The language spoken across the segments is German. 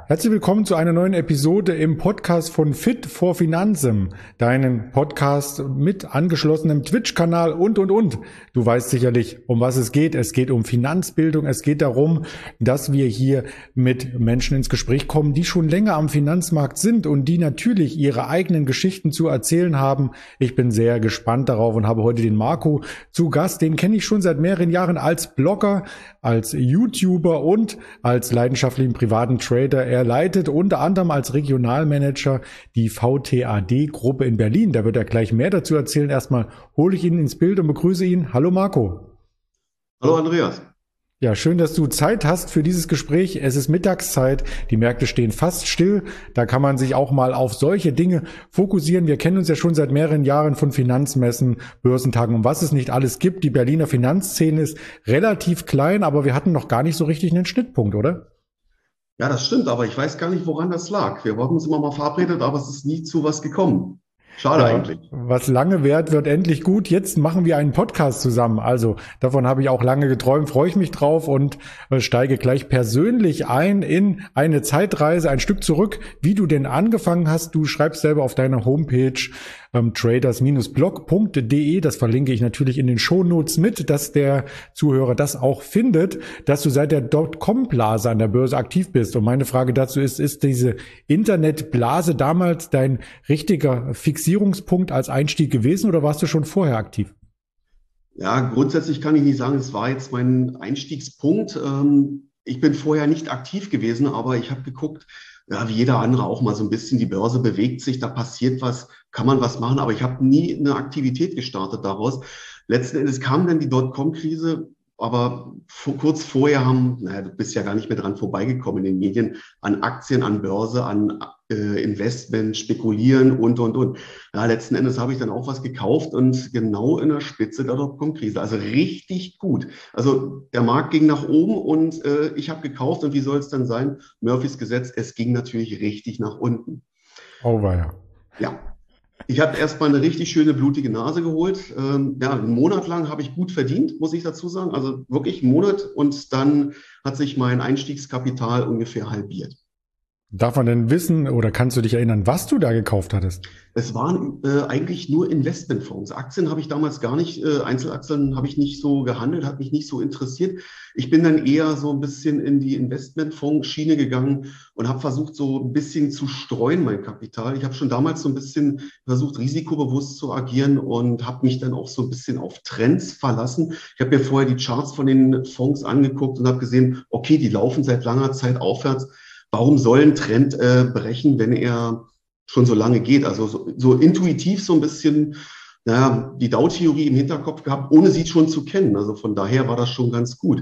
Herzlich willkommen zu einer neuen Episode im Podcast von Fit for Finanzen, deinen Podcast mit angeschlossenem Twitch-Kanal und. Du weißt sicherlich, um was es geht. Es geht um Finanzbildung. Es geht darum, dass wir hier mit Menschen ins Gespräch kommen, die schon länger am Finanzmarkt sind und die natürlich ihre eigenen Geschichten zu erzählen haben. Ich bin sehr gespannt darauf und habe heute den Marco zu Gast. Den kenne ich schon seit mehreren Jahren als Blogger, als YouTuber und als leidenschaftlichen privaten Trader. Er leitet unter anderem als Regionalmanager die VTAD-Gruppe in Berlin. Da wird er gleich mehr dazu erzählen. Erstmal hole ich ihn ins Bild und begrüße ihn. Hallo Marco. Hallo Andreas. Ja, schön, dass du Zeit hast für dieses Gespräch. Es ist Mittagszeit, die Märkte stehen fast still. Da kann man sich auch mal auf solche Dinge fokussieren. Wir kennen uns ja schon seit mehreren Jahren von Finanzmessen, Börsentagen und was es nicht alles gibt. Die Berliner Finanzszene ist relativ klein, aber wir hatten noch gar nicht so richtig einen Schnittpunkt, oder? Ja, das stimmt, aber ich weiß gar nicht, woran das lag. Wir wollten uns immer mal verabredet, aber es ist nie zu was gekommen. Schade eigentlich. Was lange währt, wird endlich gut. Jetzt machen wir einen Podcast zusammen. Also davon habe ich auch lange geträumt, freue ich mich drauf und steige gleich persönlich ein in eine Zeitreise, ein Stück zurück, wie du denn angefangen hast. Du schreibst selber auf deiner Homepage traders-blog.de, das verlinke ich natürlich in den Shownotes mit, dass der Zuhörer das auch findet, dass du seit der Dotcom-Blase an der Börse aktiv bist. Und meine Frage dazu ist diese Internetblase damals dein richtiger Fixierungspunkt als Einstieg gewesen oder warst du schon vorher aktiv? Ja, grundsätzlich kann ich nicht sagen, es war jetzt mein Einstiegspunkt. Ich bin vorher nicht aktiv gewesen, aber ich habe geguckt, ja, wie jeder andere auch mal so ein bisschen, die Börse bewegt sich, da passiert was, kann man was machen, aber ich habe nie eine Aktivität gestartet daraus. Letzten Endes kam dann die Dotcom-Krise, aber kurz vorher du bist ja gar nicht mehr dran vorbeigekommen in den Medien, an Aktien, an Börse, an Investment, Spekulieren und. Ja, letzten Endes habe ich dann auch was gekauft und genau in der Spitze der Dotcom-Krise. Also richtig gut. Also der Markt ging nach oben und ich habe gekauft und wie soll es dann sein? Murphys Gesetz, es ging natürlich richtig nach unten. Oh weia. Ja. Ich habe erstmal eine richtig schöne blutige Nase geholt. Einen Monat lang habe ich gut verdient, muss ich dazu sagen. Also wirklich einen Monat und dann hat sich mein Einstiegskapital ungefähr halbiert. Darf man denn wissen oder kannst du dich erinnern, was du da gekauft hattest? Es waren eigentlich nur Investmentfonds. Aktien habe ich damals gar nicht, Einzelaktien habe ich nicht so gehandelt, hat mich nicht so interessiert. Ich bin dann eher so ein bisschen in die Investmentfonds-Schiene gegangen und habe versucht, so ein bisschen zu streuen, mein Kapital. Ich habe schon damals so ein bisschen versucht, risikobewusst zu agieren und habe mich dann auch so ein bisschen auf Trends verlassen. Ich habe mir vorher die Charts von den Fonds angeguckt und habe gesehen, okay, die laufen seit langer Zeit aufwärts. Warum soll ein Trend brechen, wenn er schon so lange geht? Also so intuitiv so ein bisschen die Dow-Theorie im Hinterkopf gehabt, ohne sie schon zu kennen. Also von daher war das schon ganz gut.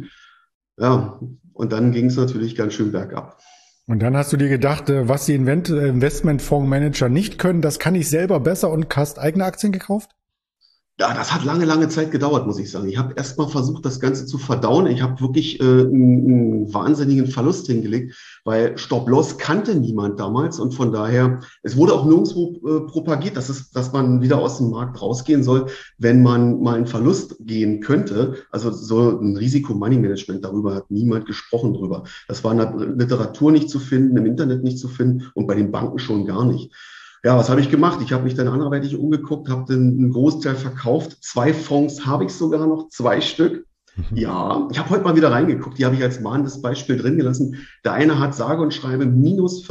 Ja, und dann ging es natürlich ganz schön bergab. Und dann hast du dir gedacht, was die Investmentfondsmanager nicht können, das kann ich selber besser und hast eigene Aktien gekauft? Ja, das hat lange Zeit gedauert, muss ich sagen. Ich habe erst mal versucht, das Ganze zu verdauen. Ich habe wirklich einen wahnsinnigen Verlust hingelegt, weil Stop-Loss kannte niemand damals und von daher, es wurde auch nirgendwo propagiert, dass man wieder aus dem Markt rausgehen soll, wenn man mal in Verlust gehen könnte. Also so ein Risiko-Money-Management, darüber hat niemand gesprochen drüber. Das war in der Literatur nicht zu finden, im Internet nicht zu finden und bei den Banken schon gar nicht. Ja, was habe ich gemacht? Ich habe mich dann anderweitig umgeguckt, habe einen Großteil verkauft. 2 Fonds habe ich sogar noch, 2 Stück. Ja, ich habe heute mal wieder reingeguckt. Die habe ich als mahnendes Beispiel drin gelassen. Der eine hat sage und schreibe minus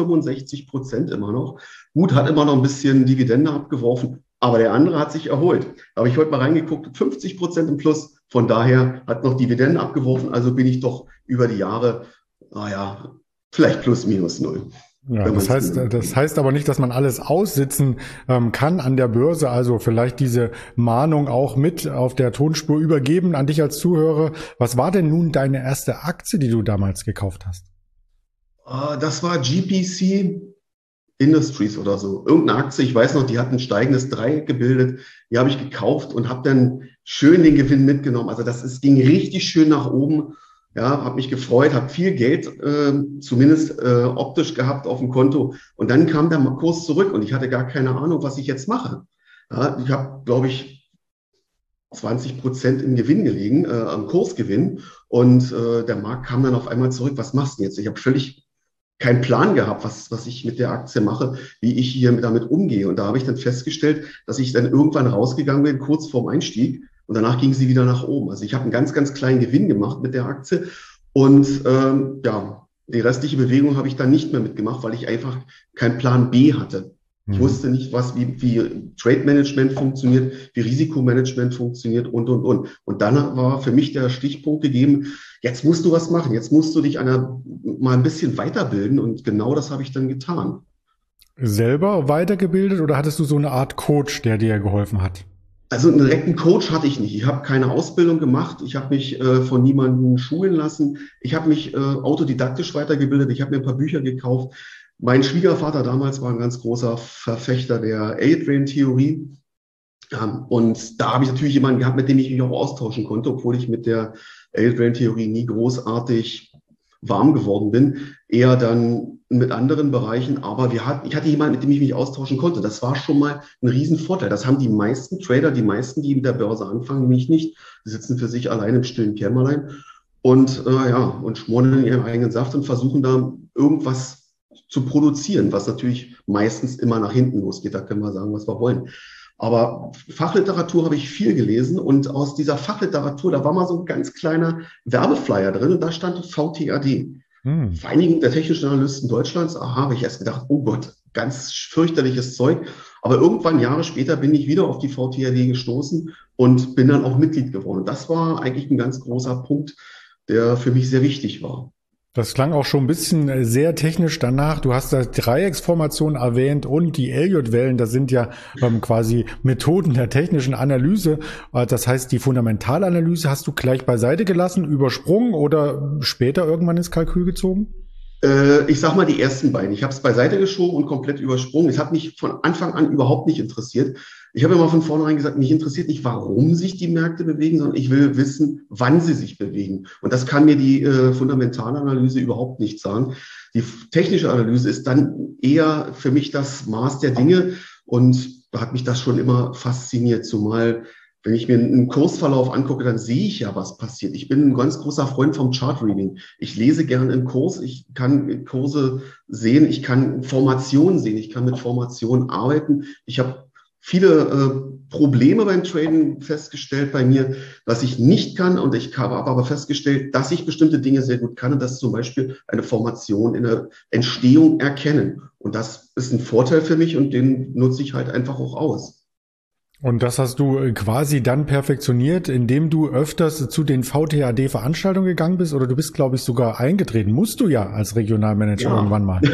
65% immer noch. Gut, hat immer noch ein bisschen Dividende abgeworfen, aber der andere hat sich erholt. Da habe ich heute mal reingeguckt, 50% im Plus. Von daher hat noch Dividende abgeworfen. Also bin ich doch über die Jahre, vielleicht plus minus null. Ja, das heißt aber nicht, dass man alles aussitzen kann an der Börse. Also vielleicht diese Mahnung auch mit auf der Tonspur übergeben an dich als Zuhörer. Was war denn nun deine erste Aktie, die du damals gekauft hast? Das war GPC Industries oder so. Irgendeine Aktie, ich weiß noch, die hat ein steigendes Dreieck gebildet. Die habe ich gekauft und habe dann schön den Gewinn mitgenommen. Also ging richtig schön nach oben. Ja, habe mich gefreut, habe viel Geld zumindest optisch gehabt auf dem Konto. Und dann kam der Kurs zurück und ich hatte gar keine Ahnung, was ich jetzt mache. Ja, ich habe, glaube ich, 20% im Gewinn gelegen, am Kursgewinn. Und der Markt kam dann auf einmal zurück. Was machst du jetzt? Ich habe völlig keinen Plan gehabt, was ich mit der Aktie mache, wie ich hier damit umgehe. Und da habe ich dann festgestellt, dass ich dann irgendwann rausgegangen bin, kurz vorm Einstieg. Und danach ging sie wieder nach oben. Also ich habe einen ganz, ganz kleinen Gewinn gemacht mit der Aktie. Und ja, die restliche Bewegung habe ich dann nicht mehr mitgemacht, weil ich einfach keinen Plan B hatte. Ich wusste nicht, wie Trade Management funktioniert, wie Risikomanagement funktioniert und. Und dann war für mich der Stichpunkt gegeben, jetzt musst du was machen, jetzt musst du dich mal ein bisschen weiterbilden und genau das habe ich dann getan. Selber weitergebildet oder hattest du so eine Art Coach, der dir geholfen hat? Also einen direkten Coach hatte ich nicht. Ich habe keine Ausbildung gemacht. Ich habe mich von niemandem schulen lassen. Ich habe mich autodidaktisch weitergebildet. Ich habe mir ein paar Bücher gekauft. Mein Schwiegervater damals war ein ganz großer Verfechter der A-Train-Theorie. Und da habe ich natürlich jemanden gehabt, mit dem ich mich auch austauschen konnte, obwohl ich mit der A-Train-Theorie nie großartig warm geworden bin. Eher dann mit anderen Bereichen. Aber ich hatte jemanden, mit dem ich mich austauschen konnte. Das war schon mal ein Riesenvorteil. Das haben die meisten Trader, die meisten, die mit der Börse anfangen, nämlich nicht. Die sitzen für sich allein im stillen Kämmerlein und schmoren in ihren eigenen Saft und versuchen da irgendwas zu produzieren, was natürlich meistens immer nach hinten losgeht. Da können wir sagen, was wir wollen. Aber Fachliteratur habe ich viel gelesen und aus dieser Fachliteratur, da war mal so ein ganz kleiner Werbeflyer drin und da stand VTAD. Vereinigung der technischen Analysten Deutschlands. Aha, habe ich erst gedacht, oh Gott, ganz fürchterliches Zeug. Aber irgendwann, Jahre später, bin ich wieder auf die VTAD gestoßen und bin dann auch Mitglied geworden. Und das war eigentlich ein ganz großer Punkt, der für mich sehr wichtig war. Das klang auch schon ein bisschen sehr technisch danach. Du hast da Dreiecksformation erwähnt und die Elliott-Wellen, das sind ja quasi Methoden der technischen Analyse. Das heißt, die Fundamentalanalyse hast du gleich beiseite gelassen, übersprungen oder später irgendwann ins Kalkül gezogen? Ich sag mal die ersten beiden. Ich habe es beiseite geschoben und komplett übersprungen. Es hat mich von Anfang an überhaupt nicht interessiert. Ich habe immer von vornherein gesagt, mich interessiert nicht, warum sich die Märkte bewegen, sondern ich will wissen, wann sie sich bewegen. Und das kann mir die Fundamentalanalyse überhaupt nicht sagen. Die technische Analyse ist dann eher für mich das Maß der Dinge und da hat mich das schon immer fasziniert, zumal wenn ich mir einen Kursverlauf angucke, dann sehe ich ja, was passiert. Ich bin ein ganz großer Freund vom Chart-Reading. Ich lese gerne einen Kurs, ich kann Kurse sehen, ich kann Formationen sehen, ich kann mit Formationen arbeiten. Ich habe viele Probleme beim Traden festgestellt bei mir, was ich nicht kann. Und ich habe aber festgestellt, dass ich bestimmte Dinge sehr gut kann und das ist zum Beispiel eine Formation in der Entstehung erkennen. Und das ist ein Vorteil für mich und den nutze ich halt einfach auch aus. Und das hast du quasi dann perfektioniert, indem du öfters zu den VTAD-Veranstaltungen gegangen bist oder du bist, glaube ich, sogar eingetreten. Musst du ja als Regionalmanager irgendwann mal.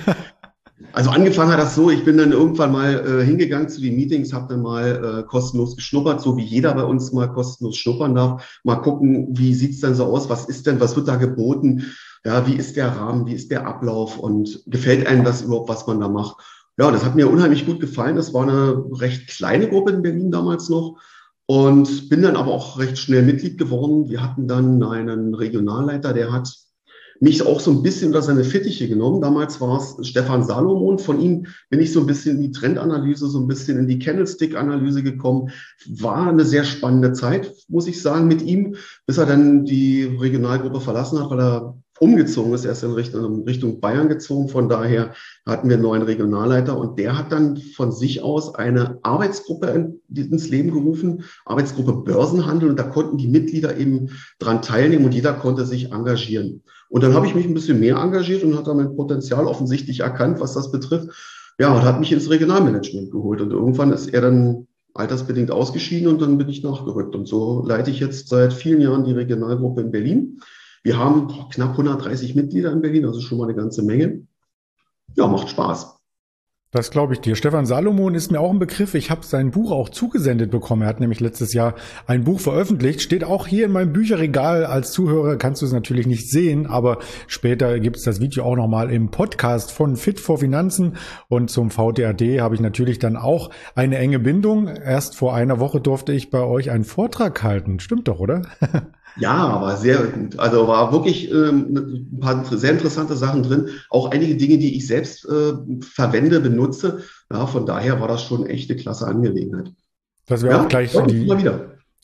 Also angefangen hat das so, ich bin dann irgendwann mal hingegangen zu den Meetings, habe dann mal kostenlos geschnuppert, so wie jeder bei uns mal kostenlos schnuppern darf. Mal gucken, wie sieht's denn so aus, was wird da geboten, ja, wie ist der Rahmen, wie ist der Ablauf und gefällt einem das überhaupt, was man da macht. Ja, das hat mir unheimlich gut gefallen. Das war eine recht kleine Gruppe in Berlin damals noch und bin dann aber auch recht schnell Mitglied geworden. Wir hatten dann einen Regionalleiter, der hat mich auch so ein bisschen unter seine Fittiche genommen. Damals war es Stefan Salomon. Von ihm bin ich so ein bisschen in die Trendanalyse, so ein bisschen in die Candlestick-Analyse gekommen. War eine sehr spannende Zeit, muss ich sagen, mit ihm, bis er dann die Regionalgruppe verlassen hat, weil er umgezogen ist. Er ist in Richtung Bayern gezogen. Von daher hatten wir einen neuen Regionalleiter und der hat dann von sich aus eine Arbeitsgruppe ins Leben gerufen, Arbeitsgruppe Börsenhandel. Und da konnten die Mitglieder eben dran teilnehmen und jeder konnte sich engagieren. Und dann habe ich mich ein bisschen mehr engagiert und hat dann mein Potenzial offensichtlich erkannt, was das betrifft. Ja, und hat mich ins Regionalmanagement geholt. Und irgendwann ist er dann altersbedingt ausgeschieden und dann bin ich nachgerückt. Und so leite ich jetzt seit vielen Jahren die Regionalgruppe in Berlin. Wir haben knapp 130 Mitglieder in Berlin, also schon mal eine ganze Menge. Ja, macht Spaß. Das glaube ich dir. Stefan Salomon ist mir auch ein Begriff. Ich habe sein Buch auch zugesendet bekommen. Er hat nämlich letztes Jahr ein Buch veröffentlicht. Steht auch hier in meinem Bücherregal. Als Zuhörer kannst du es natürlich nicht sehen, aber später gibt es das Video auch nochmal im Podcast von Fit for Finanzen. Und zum VTAD habe ich natürlich dann auch eine enge Bindung. Erst vor einer Woche durfte ich bei euch einen Vortrag halten. Stimmt doch, oder? Ja, aber sehr gut. Also war wirklich ein paar sehr interessante Sachen drin. Auch einige Dinge, die ich selbst verwende, benutze. Ja, von daher war das schon echt eine klasse Angelegenheit. Das wäre auch gleich mal wieder.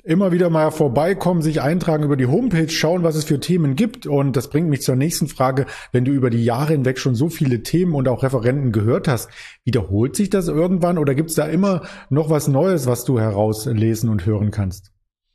Immer wieder mal vorbeikommen, sich eintragen über die Homepage, schauen, was es für Themen gibt. Und das bringt mich zur nächsten Frage. Wenn du über die Jahre hinweg schon so viele Themen und auch Referenten gehört hast, wiederholt sich das irgendwann oder gibt es da immer noch was Neues, was du herauslesen und hören kannst?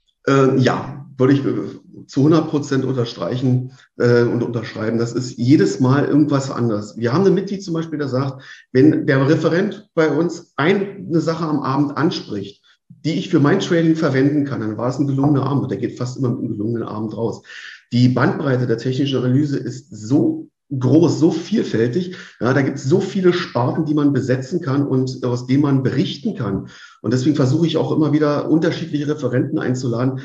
Ja, würde ich zu 100% unterstreichen und unterschreiben. Das ist jedes Mal irgendwas anderes. Wir haben ein Mitglied zum Beispiel, der sagt, wenn der Referent bei uns eine Sache am Abend anspricht, die ich für mein Trading verwenden kann, dann war es ein gelungener Abend und der geht fast immer mit einem gelungenen Abend raus. Die Bandbreite der technischen Analyse ist so groß, so vielfältig. Ja, da gibt es so viele Sparten, die man besetzen kann und aus denen man berichten kann. Und deswegen versuche ich auch immer wieder unterschiedliche Referenten einzuladen.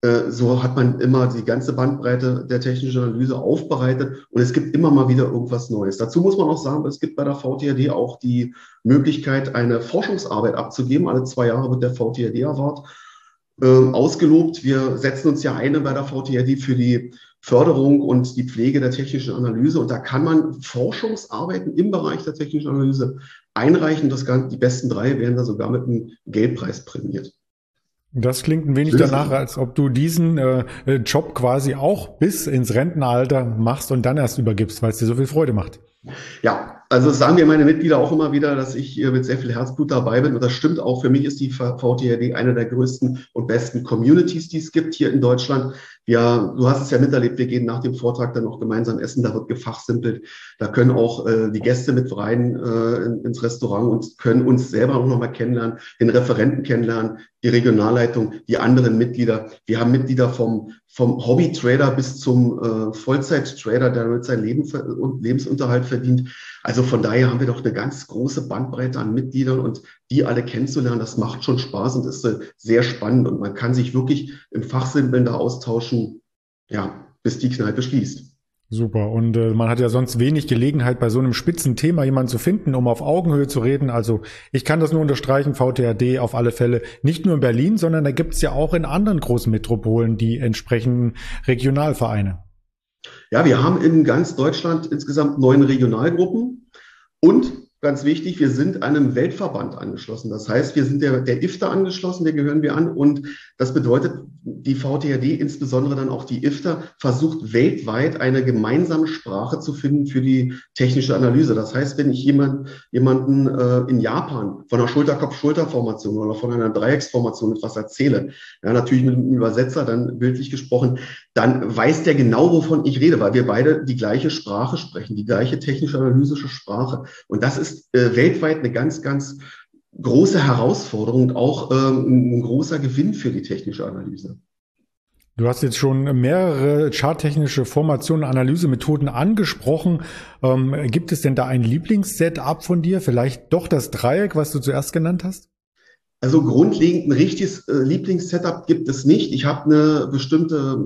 So hat man immer die ganze Bandbreite der technischen Analyse aufbereitet und es gibt immer mal wieder irgendwas Neues. Dazu muss man auch sagen, es gibt bei der VTRD auch die Möglichkeit, eine Forschungsarbeit abzugeben. Alle 2 Jahre wird der VTRD Award ausgelobt. Wir setzen uns ja ein bei der VTRD für die Förderung und die Pflege der technischen Analyse. Und da kann man Forschungsarbeiten im Bereich der technischen Analyse einreichen. Die besten 3 werden da sogar mit einem Geldpreis prämiert. Das klingt ein wenig danach, als ob du diesen Job quasi auch bis ins Rentenalter machst und dann erst übergibst, weil es dir so viel Freude macht. Ja, also das sagen mir meine Mitglieder auch immer wieder, dass ich mit sehr viel Herzblut dabei bin. Und das stimmt auch. Für mich ist die VTRD eine der größten und besten Communities, die es gibt hier in Deutschland. Ja, du hast es ja miterlebt. Wir gehen nach dem Vortrag dann noch gemeinsam essen. Da wird gefachsimpelt. Da können auch die Gäste mit rein ins Restaurant und können uns selber auch nochmal kennenlernen, den Referenten kennenlernen, die Regionalleitung, die anderen Mitglieder. Wir haben Mitglieder vom Hobby-Trader bis zum Vollzeit-Trader, der damit seinen Lebensunterhalt verdient. Also von daher haben wir doch eine ganz große Bandbreite an Mitgliedern und die alle kennenzulernen, das macht schon Spaß und ist sehr spannend und man kann sich wirklich im Fachsimpeln da austauschen, ja, bis die Kneipe schließt. Super. Und man hat ja sonst wenig Gelegenheit, bei so einem spitzen Thema jemanden zu finden, um auf Augenhöhe zu reden. Also ich kann das nur unterstreichen, VTRD auf alle Fälle. Nicht nur in Berlin, sondern da gibt es ja auch in anderen großen Metropolen die entsprechenden Regionalvereine. Ja, wir haben in ganz Deutschland insgesamt 9 Regionalgruppen und ganz wichtig, wir sind einem Weltverband angeschlossen. Das heißt, wir sind der IFTA angeschlossen, der gehören wir an. Und das bedeutet, die VTRD, insbesondere dann auch die IFTA, versucht weltweit eine gemeinsame Sprache zu finden für die technische Analyse. Das heißt, wenn ich jemanden in Japan von einer Schulter-Kopf-Schulter-Formation oder von einer Dreiecksformation etwas erzähle, ja, natürlich mit einem Übersetzer, dann bildlich gesprochen, dann weiß der genau, wovon ich rede, weil wir beide die gleiche Sprache sprechen, die gleiche technisch-analysische Sprache. Und das ist weltweit eine ganz, ganz große Herausforderung und auch ein großer Gewinn für die technische Analyse. Du hast jetzt schon mehrere charttechnische Formationen, Analysemethoden angesprochen. Gibt es denn da ein Lieblingssetup von dir? Vielleicht doch das Dreieck, was du zuerst genannt hast? Also grundlegend ein richtiges Lieblingssetup gibt es nicht. Ich habe eine bestimmte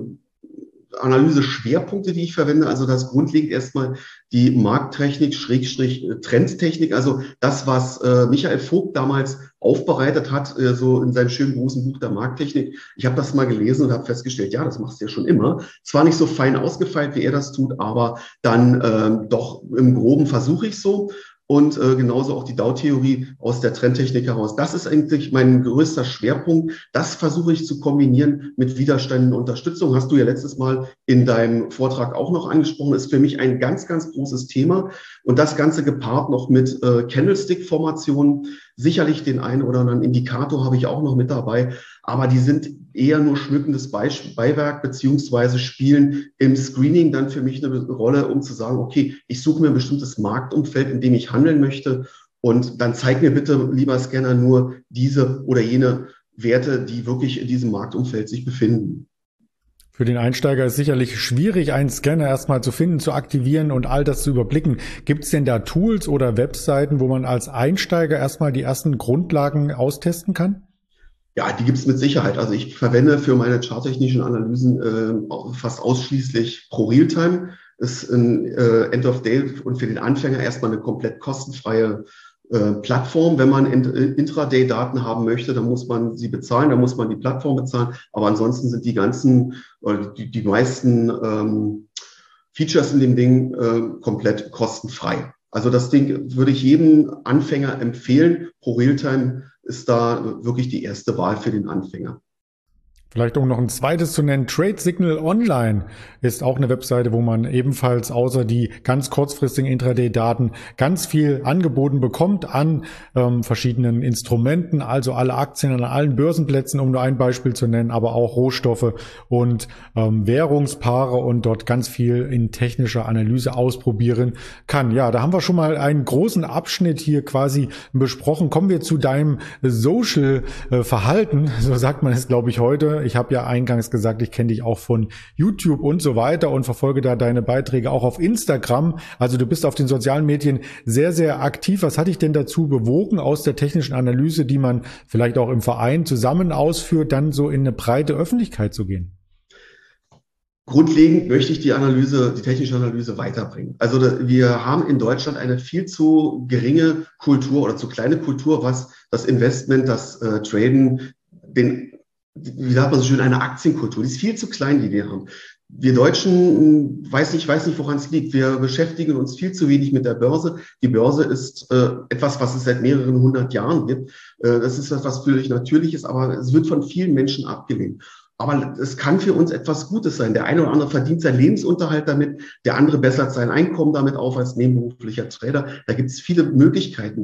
Analyse-Schwerpunkte, die ich verwende. Also das grundlegend erstmal die Markttechnik, Trendtechnik. Also das, was Michael Vogt damals aufbereitet hat, so in seinem schönen großen Buch der Markttechnik. Ich habe das mal gelesen und habe festgestellt, ja, das machst du ja schon immer. Zwar nicht so fein ausgefeilt, wie er das tut, aber dann doch im Groben versuche ich so. Und genauso auch die Dow-Theorie aus der Trendtechnik heraus. Das ist eigentlich mein größter Schwerpunkt. Das versuche ich zu kombinieren mit Widerständen und Unterstützung. Hast du ja letztes Mal in deinem Vortrag auch noch angesprochen. Ist für mich ein ganz, ganz großes Thema. Und das Ganze gepaart noch mit Candlestick-Formationen. Sicherlich den einen oder anderen Indikator habe ich auch noch mit dabei. Aber die sind eher nur schmückendes Beiwerk beziehungsweise spielen im Screening dann für mich eine Rolle, um zu sagen, okay, ich suche mir ein bestimmtes Marktumfeld, in dem ich handeln möchte und dann zeig mir bitte, lieber Scanner, nur diese oder jene Werte, die wirklich in diesem Marktumfeld sich befinden. Für den Einsteiger ist sicherlich schwierig, einen Scanner erstmal zu finden, zu aktivieren und all das zu überblicken. Gibt es denn da Tools oder Webseiten, wo man als Einsteiger erstmal die ersten Grundlagen austesten kann? Ja, die gibt es mit Sicherheit. Also ich verwende für meine charttechnischen Analysen fast ausschließlich ProRealtime. Ist ein End of Day und für den Anfänger erstmal eine komplett kostenfreie Plattform. Wenn man Intraday-Daten haben möchte, dann muss man sie bezahlen, dann muss man die Plattform bezahlen. Aber ansonsten sind die meisten Features in dem Ding komplett kostenfrei. Also das Ding würde ich jedem Anfänger empfehlen. ProRealtime ist da wirklich die erste Wahl für den Anfänger. Vielleicht um noch ein zweites zu nennen, Trade Signal Online ist auch eine Webseite, wo man ebenfalls außer die ganz kurzfristigen Intraday-Daten ganz viel angeboten bekommt an verschiedenen Instrumenten, also alle Aktien an allen Börsenplätzen, um nur ein Beispiel zu nennen, aber auch Rohstoffe und Währungspaare und dort ganz viel in technischer Analyse ausprobieren kann. Ja, da haben wir schon mal einen großen Abschnitt hier quasi besprochen. Kommen wir zu deinem Social-Verhalten, so sagt man es, glaube ich, heute. Ich habe ja eingangs gesagt, ich kenne dich auch von YouTube und so weiter und verfolge da deine Beiträge auch auf Instagram. Also du bist auf den sozialen Medien sehr, sehr aktiv. Was hat dich denn dazu bewogen, aus der technischen Analyse, die man vielleicht auch im Verein zusammen ausführt, dann so in eine breite Öffentlichkeit zu gehen? Grundlegend möchte ich die technische Analyse weiterbringen. Also wir haben in Deutschland eine viel zu geringe Kultur oder zu kleine Kultur, was das Investment, das Traden, wie sagt man so schön, eine Aktienkultur, die ist viel zu klein, die wir haben. Wir Deutschen, weiß nicht, woran es liegt. Wir beschäftigen uns viel zu wenig mit der Börse. Die Börse ist etwas, was es seit mehreren hundert Jahren gibt. Das ist etwas völlig Natürliches, aber es wird von vielen Menschen abgelehnt. Aber es kann für uns etwas Gutes sein. Der eine oder andere verdient seinen Lebensunterhalt damit, der andere bessert sein Einkommen damit auf als nebenberuflicher Trader. Da gibt es viele Möglichkeiten,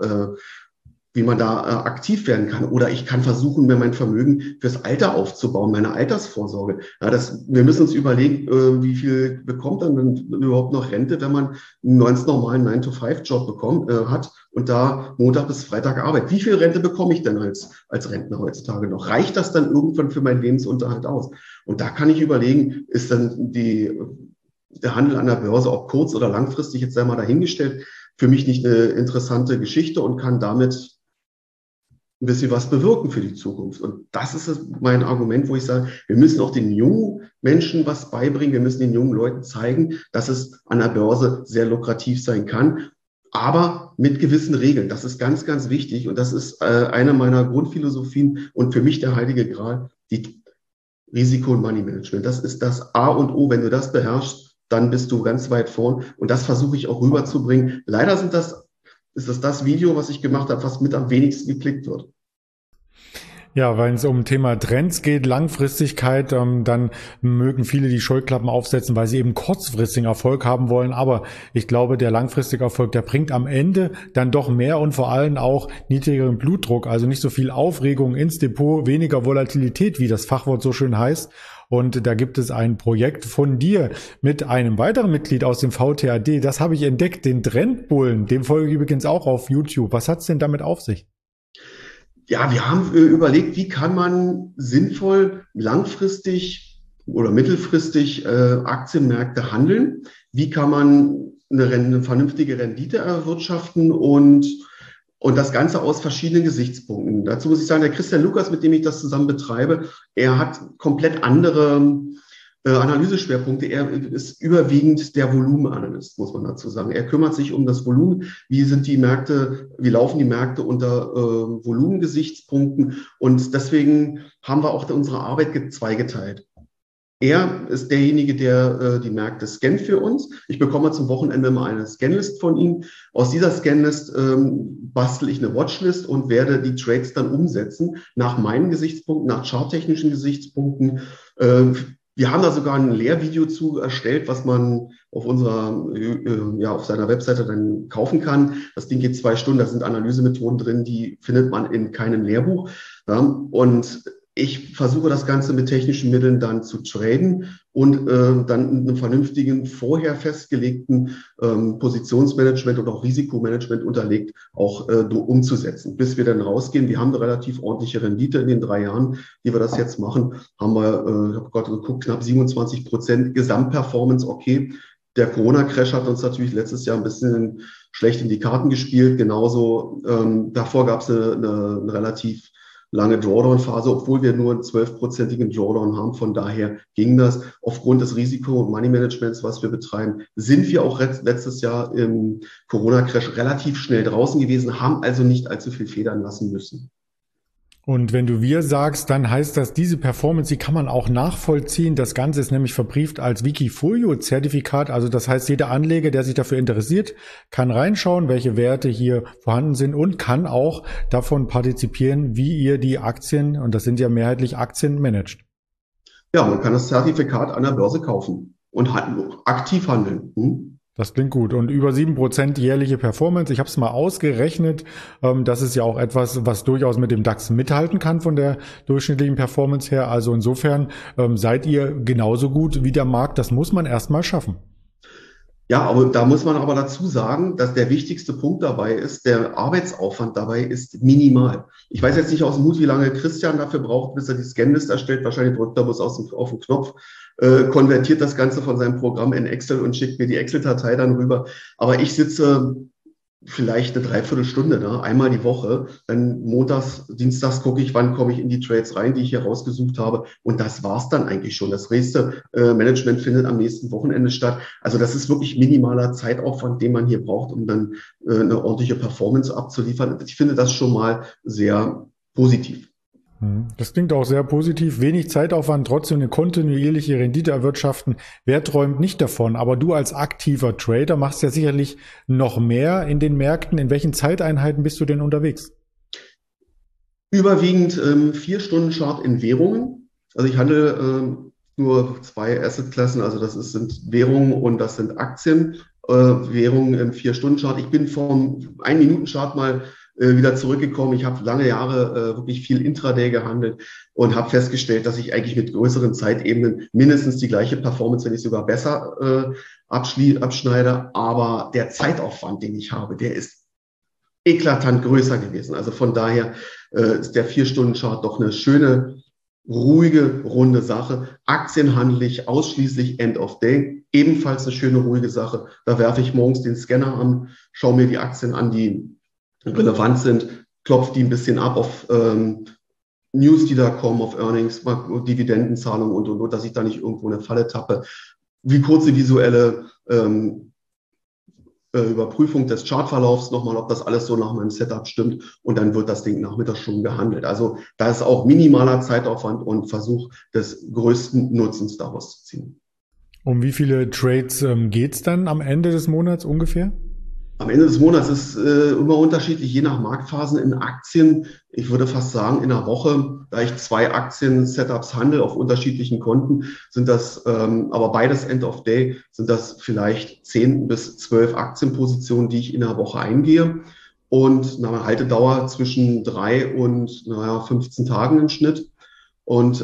wie man da aktiv werden kann. Oder ich kann versuchen, mir mein Vermögen fürs Alter aufzubauen, meine Altersvorsorge. Ja, wir müssen uns überlegen, wie viel bekommt dann überhaupt noch Rente, wenn man einen ganz normalen 9-to-5-Job hat und da Montag bis Freitag arbeitet. Wie viel Rente bekomme ich denn als Rentner heutzutage noch? Reicht das dann irgendwann für meinen Lebensunterhalt aus? Und da kann ich überlegen, ist dann der Handel an der Börse, ob kurz- oder langfristig, jetzt sei mal dahingestellt, für mich nicht eine interessante Geschichte und kann damit ein bisschen was bewirken für die Zukunft. Und das ist mein Argument, wo ich sage, wir müssen auch den jungen Menschen was beibringen. Wir müssen den jungen Leuten zeigen, dass es an der Börse sehr lukrativ sein kann, aber mit gewissen Regeln. Das ist ganz, ganz wichtig. Und das ist eine meiner Grundphilosophien und für mich der heilige Gral, die Risiko- und Money-Management. Das ist das A und O. Wenn du das beherrschst, dann bist du ganz weit vorn. Und das versuche ich auch rüberzubringen. Leider ist das Video, was ich gemacht habe, was mit am wenigsten geklickt wird. Ja, wenn es um Thema Trends geht, Langfristigkeit, dann mögen viele die Scheuklappen aufsetzen, weil sie eben kurzfristigen Erfolg haben wollen. Aber ich glaube, der langfristige Erfolg, der bringt am Ende dann doch mehr und vor allem auch niedrigeren Blutdruck, also nicht so viel Aufregung ins Depot, weniger Volatilität, wie das Fachwort so schön heißt. Und da gibt es ein Projekt von dir mit einem weiteren Mitglied aus dem VTAD. Das habe ich entdeckt, den Trendbullen. Dem folge ich übrigens auch auf YouTube. Was hat's denn damit auf sich? Ja, wir haben überlegt, wie kann man sinnvoll langfristig oder mittelfristig Aktienmärkte handeln? Wie kann man eine vernünftige Rendite erwirtschaften und das Ganze aus verschiedenen Gesichtspunkten. Dazu muss ich sagen, der Christian Lukas, mit dem ich das zusammen betreibe, er hat komplett andere Analyseschwerpunkte. Er ist überwiegend der Volumenanalyst, muss man dazu sagen. Er kümmert sich um das Volumen. Wie laufen die Märkte unter Volumengesichtspunkten? Und deswegen haben wir auch unsere Arbeit zweigeteilt. Er ist derjenige, der die Märkte scannt für uns. Ich bekomme zum Wochenende mal eine Scanlist von ihm. Aus dieser Scanlist bastel ich eine Watchlist und werde die Trades dann umsetzen nach meinen Gesichtspunkten, nach charttechnischen Gesichtspunkten. Wir haben da sogar ein Lehrvideo zu erstellt, was man auf auf seiner Webseite dann kaufen kann. Das Ding geht 2 Stunden, da sind Analysemethoden drin, die findet man in keinem Lehrbuch. Ja, und ich versuche das Ganze mit technischen Mitteln dann zu traden und dann in einem vernünftigen, vorher festgelegten Positionsmanagement und auch Risikomanagement unterlegt auch umzusetzen, bis wir dann rausgehen. Wir haben eine relativ ordentliche Rendite in den 3 Jahren, die wir das jetzt machen. Haben wir, ich habe gerade geguckt, knapp 27% Gesamtperformance, okay. Der Corona-Crash hat uns natürlich letztes Jahr ein bisschen schlecht in die Karten gespielt. Genauso davor gab es eine relativ lange Drawdown-Phase, obwohl wir nur einen 12%igen Drawdown haben. Von daher ging das. Aufgrund des Risiko- und Money-Managements, was wir betreiben, sind wir auch letztes Jahr im Corona-Crash relativ schnell draußen gewesen, haben also nicht allzu viel federn lassen müssen. Und wenn du wir sagst, dann heißt das, diese Performance, die kann man auch nachvollziehen. Das Ganze ist nämlich verbrieft als Wikifolio-Zertifikat. Also das heißt, jeder Anleger, der sich dafür interessiert, kann reinschauen, welche Werte hier vorhanden sind und kann auch davon partizipieren, wie ihr die Aktien, und das sind ja mehrheitlich Aktien, managt. Ja, man kann das Zertifikat an der Börse kaufen und aktiv handeln. Das klingt gut. Und über 7% jährliche Performance. Ich habe es mal ausgerechnet. Das ist ja auch etwas, was durchaus mit dem DAX mithalten kann von der durchschnittlichen Performance her. Also insofern seid ihr genauso gut wie der Markt. Das muss man erst mal schaffen. Ja, aber da muss man aber dazu sagen, dass der wichtigste Punkt dabei ist, der Arbeitsaufwand dabei ist minimal. Ich weiß jetzt nicht aus dem Hut, wie lange Christian dafür braucht, bis er die Scanlist erstellt. Wahrscheinlich drückt er bloß auf den Knopf, konvertiert das Ganze von seinem Programm in Excel und schickt mir die Excel-Datei dann rüber. Aber ich sitze vielleicht eine Dreiviertelstunde da, einmal die Woche. Dann montags, dienstags gucke ich, wann komme ich in die Trades rein, die ich hier rausgesucht habe. Und das war's dann eigentlich schon. Das nächste Management findet am nächsten Wochenende statt. Also das ist wirklich minimaler Zeitaufwand, den man hier braucht, um dann eine ordentliche Performance abzuliefern. Ich finde das schon mal sehr positiv. Das klingt auch sehr positiv. Wenig Zeitaufwand, trotzdem eine kontinuierliche Rendite erwirtschaften. Wer träumt nicht davon? Aber du als aktiver Trader machst ja sicherlich noch mehr in den Märkten. In welchen Zeiteinheiten bist du denn unterwegs? Überwiegend 4-Stunden-Chart in Währungen. Also ich handle nur 2 Assetklassen. Also sind Währungen und das sind Aktien. Währungen im 4-Stunden-Chart. Ich bin vom 1-Minuten-Chart mal wieder zurückgekommen. Ich habe lange Jahre wirklich viel Intraday gehandelt und habe festgestellt, dass ich eigentlich mit größeren Zeitebenen mindestens die gleiche Performance, wenn nicht sogar besser abschneide. Aber der Zeitaufwand, den ich habe, der ist eklatant größer gewesen. Also von daher ist der 4-Stunden-Chart doch eine schöne, ruhige, runde Sache. Aktien handle ich ausschließlich End of Day. Ebenfalls eine schöne, ruhige Sache. Da werfe ich morgens den Scanner an, schaue mir die Aktien an, die relevant sind, klopft die ein bisschen ab auf News, die da kommen, auf Earnings, Dividendenzahlungen und, dass ich da nicht irgendwo eine Falle tappe. Wie kurze visuelle Überprüfung des Chartverlaufs nochmal, ob das alles so nach meinem Setup stimmt, und dann wird das Ding nachmittags schon gehandelt. Also da ist auch minimaler Zeitaufwand und Versuch des größten Nutzens daraus zu ziehen. Um wie viele Trades geht's dann am Ende des Monats ungefähr? Am Ende des Monats ist immer unterschiedlich, je nach Marktphasen. In Aktien, ich würde fast sagen, in einer Woche, da ich 2 Aktien-Setups handle auf unterschiedlichen Konten, sind das, aber beides End of Day, sind das vielleicht 10 bis 12 Aktienpositionen, die ich in einer Woche eingehe. Und eine Haltedauer zwischen 3 und 15 Tagen im Schnitt. Und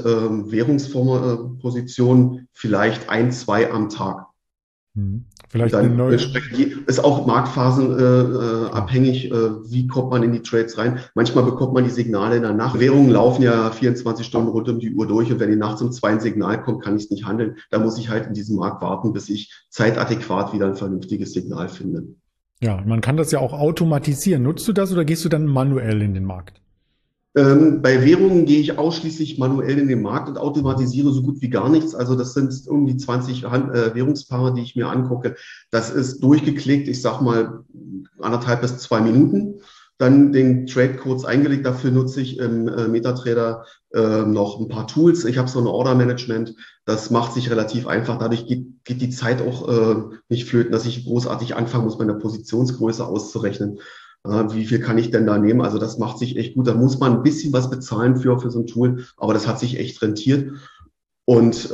Währungspositionen vielleicht 1, 2 am Tag. Vielleicht dann eine neue. Ist auch marktphasenabhängig, abhängig, wie kommt man in die Trades rein. Manchmal bekommt man die Signale in der Nacht. Währungen laufen ja 24 Stunden rund um die Uhr durch, und wenn die nachts um 2 ein Signal kommt, kann ich es nicht handeln. Da muss ich halt in diesem Markt warten, bis ich zeitadäquat wieder ein vernünftiges Signal finde. Ja, man kann das ja auch automatisieren. Nutzt du das oder gehst du dann manuell in den Markt? Bei Währungen gehe ich ausschließlich manuell in den Markt und automatisiere so gut wie gar nichts. Also das sind um die 20 Währungspaare, die ich mir angucke. Das ist durchgeklickt, ich sag mal 1,5 bis 2 Minuten. Dann den Trade kurz eingelegt. Dafür nutze ich im MetaTrader noch ein paar Tools. Ich habe so ein Order Management. Das macht sich relativ einfach. Dadurch geht die Zeit auch nicht flöten, dass ich großartig anfangen muss, meine Positionsgröße auszurechnen. Wie viel kann ich denn da nehmen? Also das macht sich echt gut. Da muss man ein bisschen was bezahlen für so ein Tool, aber das hat sich echt rentiert. Und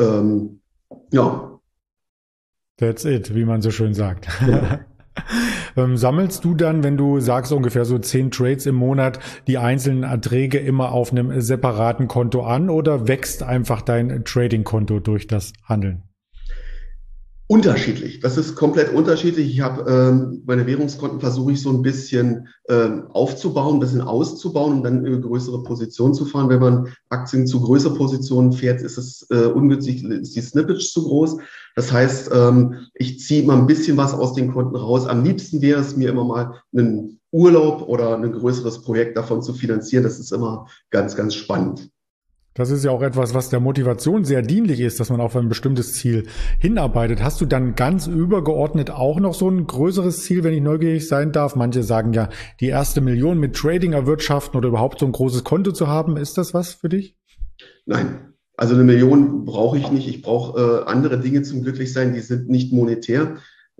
ja. That's it, wie man so schön sagt. Ja. Sammelst du dann, wenn du sagst, ungefähr so 10 Trades im Monat, die einzelnen Erträge immer auf einem separaten Konto an, oder wächst einfach dein Trading-Konto durch das Handeln? Unterschiedlich. Das ist komplett unterschiedlich. Ich habe meine Währungskonten versuche ich so ein bisschen aufzubauen, ein bisschen auszubauen, um dann eine größere Position zu fahren. Wenn man Aktien zu größeren Positionen fährt, ist es ungünstig, ist die Slippage zu groß. Das heißt, ich ziehe mal ein bisschen was aus den Konten raus. Am liebsten wäre es mir immer mal einen Urlaub oder ein größeres Projekt davon zu finanzieren. Das ist immer ganz, ganz spannend. Das ist ja auch etwas, was der Motivation sehr dienlich ist, dass man auf ein bestimmtes Ziel hinarbeitet. Hast du dann ganz übergeordnet auch noch so ein größeres Ziel, wenn ich neugierig sein darf? Manche sagen ja, die erste Million mit Trading erwirtschaften oder überhaupt so ein großes Konto zu haben. Ist das was für dich? Nein, also eine Million brauche ich nicht. Ich brauche andere Dinge zum Glücklichsein, die sind nicht monetär.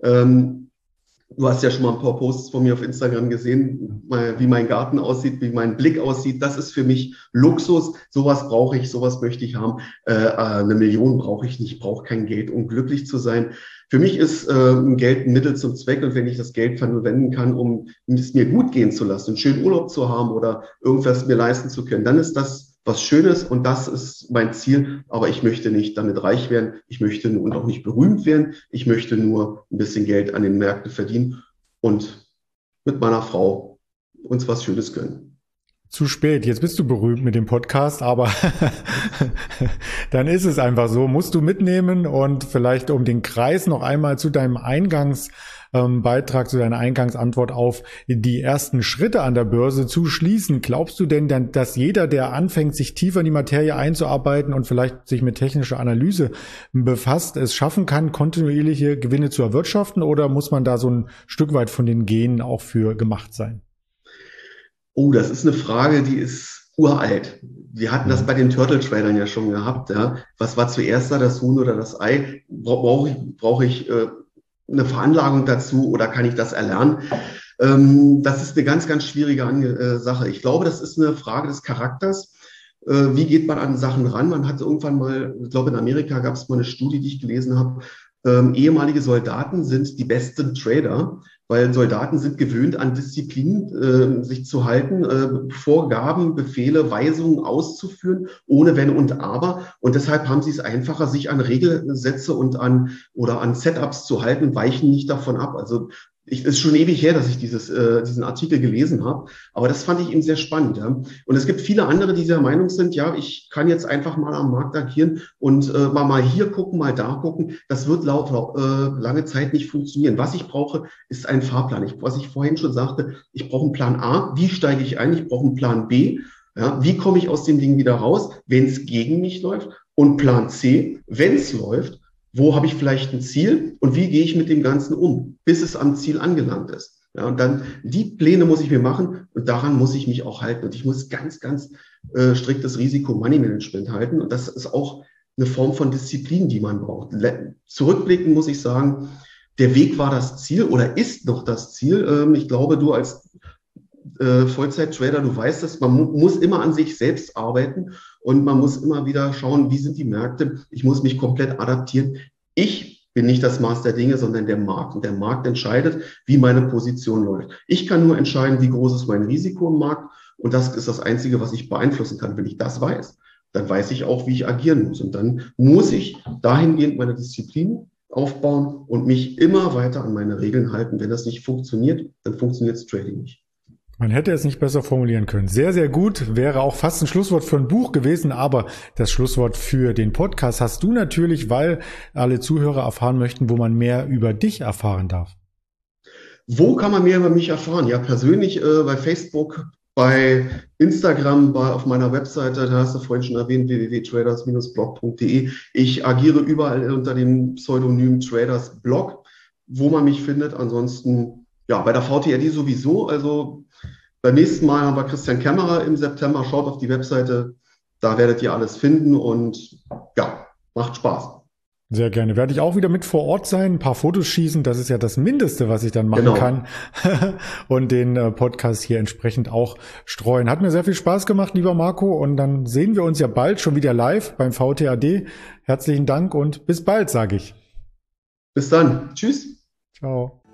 Du hast ja schon mal ein paar Posts von mir auf Instagram gesehen, wie mein Garten aussieht, wie mein Blick aussieht. Das ist für mich Luxus. Sowas brauche ich, sowas möchte ich haben. Eine Million brauche ich nicht, ich brauche kein Geld, um glücklich zu sein. Für mich ist Geld ein Mittel zum Zweck, und wenn ich das Geld verwenden kann, um es mir gut gehen zu lassen, einen schönen Urlaub zu haben oder irgendwas mir leisten zu können, dann ist das was Schönes, und das ist mein Ziel. Aber ich möchte nicht damit reich werden. Ich möchte und auch nicht berühmt werden. Ich möchte nur ein bisschen Geld an den Märkten verdienen und mit meiner Frau uns was Schönes gönnen. Zu spät, jetzt bist du berühmt mit dem Podcast, aber dann ist es einfach so, musst du mitnehmen. Und vielleicht um den Kreis noch einmal zu deinem Beitrag, zu deiner Eingangsantwort auf die ersten Schritte an der Börse zu schließen. Glaubst du denn dann, dass jeder, der anfängt, sich tiefer in die Materie einzuarbeiten und vielleicht sich mit technischer Analyse befasst, es schaffen kann, kontinuierliche Gewinne zu erwirtschaften, oder muss man da so ein Stück weit von den Genen auch für gemacht sein? Oh, das ist eine Frage, die ist uralt. Wir hatten das bei den Turtle-Tradern ja schon gehabt. Ja. Was war zuerst da, das Huhn oder das Ei? Brauche ich eine Veranlagung dazu, oder kann ich das erlernen? Das ist eine ganz, ganz schwierige Sache. Ich glaube, das ist eine Frage des Charakters. Wie geht man an Sachen ran? Man hat irgendwann mal, ich glaube, in Amerika gab es mal eine Studie, die ich gelesen habe. Ehemalige Soldaten sind die besten Trader, weil Soldaten sind gewöhnt, an Disziplin sich zu halten, Vorgaben, Befehle, Weisungen auszuführen, ohne Wenn und Aber. Und deshalb haben sie es einfacher, sich an Regelsätze und an Setups zu halten, weichen nicht davon ab. Also ist schon ewig her, dass ich diesen Artikel gelesen habe, aber das fand ich eben sehr spannend. Ja. Und es gibt viele andere, die dieser Meinung sind, ja, ich kann jetzt einfach mal am Markt agieren und mal hier gucken, mal da gucken. Das wird lange Zeit nicht funktionieren. Was ich brauche, ist ein Fahrplan. Was ich vorhin schon sagte, ich brauche einen Plan A. Wie steige ich ein? Ich brauche einen Plan B. Ja, wie komme ich aus dem Ding wieder raus, wenn es gegen mich läuft? Und Plan C, wenn es läuft, wo habe ich vielleicht ein Ziel und wie gehe ich mit dem Ganzen um, bis es am Ziel angelangt ist. Ja, und dann die Pläne muss ich mir machen, und daran muss ich mich auch halten. Und ich muss ganz, ganz striktes Risiko-Money-Management halten. Und das ist auch eine Form von Disziplin, die man braucht. Zurückblickend muss ich sagen, der Weg war das Ziel oder ist noch das Ziel. Ich glaube, du als Vollzeit-Trader, du weißt es, man muss immer an sich selbst arbeiten und man muss immer wieder schauen, wie sind die Märkte. Ich muss mich komplett adaptieren. Ich bin nicht das Maß der Dinge, sondern der Markt. Und der Markt entscheidet, wie meine Position läuft. Ich kann nur entscheiden, wie groß ist mein Risiko im Markt. Und das ist das Einzige, was ich beeinflussen kann. Wenn ich das weiß, dann weiß ich auch, wie ich agieren muss. Und dann muss ich dahingehend meine Disziplin aufbauen und mich immer weiter an meine Regeln halten. Wenn das nicht funktioniert, dann funktioniert das Trading nicht. Man hätte es nicht besser formulieren können. Sehr, sehr gut. Wäre auch fast ein Schlusswort für ein Buch gewesen, aber das Schlusswort für den Podcast hast du natürlich, weil alle Zuhörer erfahren möchten, wo man mehr über dich erfahren darf. Wo kann man mehr über mich erfahren? Ja, persönlich bei Facebook, bei Instagram, auf meiner Webseite, da hast du vorhin schon erwähnt, www.traders-blog.de. Ich agiere überall unter dem Pseudonym Traders Blog, wo man mich findet. Ansonsten, ja, bei der VTRD sowieso. Also beim nächsten Mal haben wir Christian Kämmerer im September. Schaut auf die Webseite, da werdet ihr alles finden und ja, macht Spaß. Sehr gerne. Werde ich auch wieder mit vor Ort sein, ein paar Fotos schießen. Das ist ja das Mindeste, was ich dann machen kann. Und den Podcast hier entsprechend auch streuen. Hat mir sehr viel Spaß gemacht, lieber Marco. Und dann sehen wir uns ja bald schon wieder live beim VTAD. Herzlichen Dank und bis bald, sage ich. Bis dann. Tschüss. Ciao.